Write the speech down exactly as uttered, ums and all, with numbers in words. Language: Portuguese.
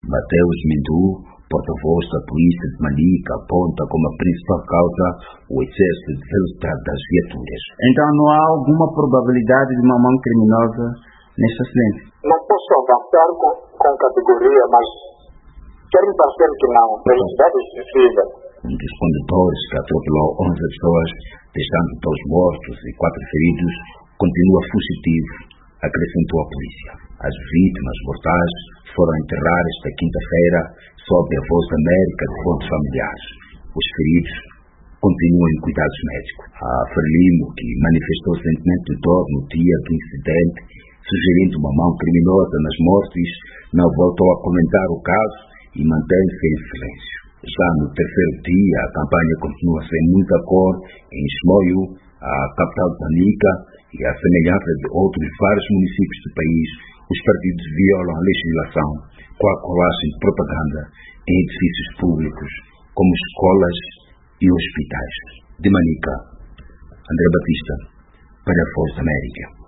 Mateus Mindu, porta-voz da polícia de Manica, aponta como a principal causa o excesso de velocidade das viaturas. Então não há alguma probabilidade de uma mão criminosa neste acidente? Não posso avançar com, com categoria, mas quero parecer que não. Velocidade excessiva. Um dos condutores que atropelou onze pessoas, deixando dois mortos e quatro feridos, continua fugitivo, acrescentou a polícia. As vítimas mortais foram enterrar esta quinta-feira sob a voz da América de fontes familiares. Os feridos continuam em cuidados médicos. A Frelimo, que manifestou sentimento de dor no dia do incidente, sugerindo uma mão criminosa nas mortes, não voltou a comentar o caso e mantém-se em silêncio. Já no terceiro dia, a campanha continua sem muita cor em Chimoio, a capital de Manica, e à semelhança de outros vários municípios do país, os partidos violam a legislação com a colagem de propaganda em edifícios públicos, como escolas e hospitais. De Manica, André Batista, para a Voz da América.